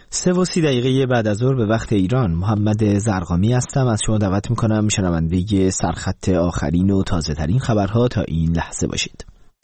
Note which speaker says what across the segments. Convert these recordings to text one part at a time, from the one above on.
Speaker 1: 3:30 بعد از ظهر به وقت ایران. محمد زرقامی هستم. از شما دعوت میکنم شنونده سرخط آخرین و تازه ترین خبرها تا این لحظه باشید.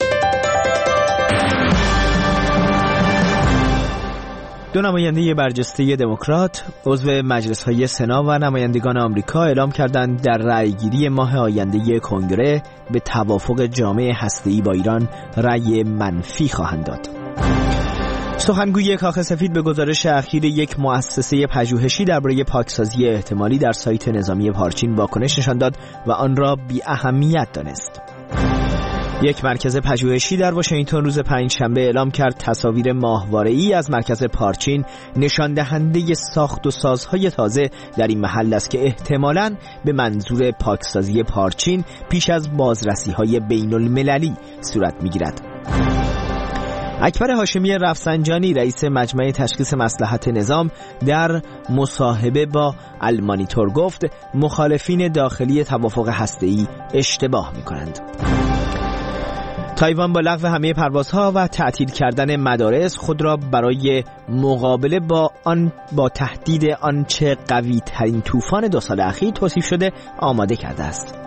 Speaker 1: دو نماینده برجسته دموکرات عضو مجلس‌های سنا و نمایندگان آمریکا اعلام کردند در رأیگیری ماه آینده کنگره به توافق جامع هسته‌ای با ایران رأی منفی خواهند داد. سخنگوی کاخ سفید به گزارش اخیر یک مؤسسه پژوهشی درباره پاکسازی احتمالی در سایت نظامی پارچین واکنش نشان داد و آن را بی اهمیت دانست. یک مرکز پژوهشی در واشنگتن روز پنجشنبه اعلام کرد تصاویر ماهواره‌ای از مرکز پارچین نشان دهنده ساخت و سازهای تازه در این محل است که احتمالاً به منظور پاکسازی پارچین پیش از بازرسی‌های بین‌المللی صورت می‌گیرد. اکبر هاشمی رفسنجانی رئیس مجمع تشخیص مصلحت نظام در مصاحبه با المانیتور گفت مخالفین داخلی توافق هسته‌ای اشتباه می‌کنند. تایوان با لغو همه پروازها و تعطیل کردن مدارس خود را برای مقابله با تهدید آنچه قوی ترین طوفان 2 سال اخیر توصیف شده آماده کرده است.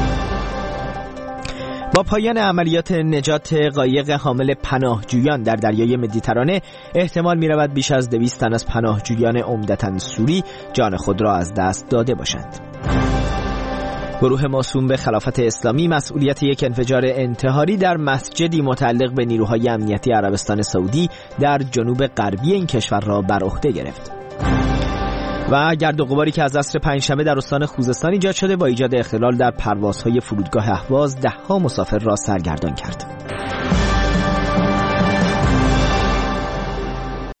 Speaker 1: با پایان عملیات نجات قایق حامل پناهجویان در دریای مدیترانه احتمال می رود بیش از 200 تن از پناهجویان عمدتاً سوری جان خود را از دست داده باشند. گروه موسوم به خلافت اسلامی مسئولیت یک انفجار انتحاری در مسجدی متعلق به نیروهای امنیتی عربستان سعودی در جنوب غربی این کشور را بر عهده گرفت. و گرد و غباری که از عصر پنجشنبه در استان خوزستان ایجاد شده با ایجاد اختلال در پروازهای فرودگاه اهواز 10 مسافر را سرگردان کرد.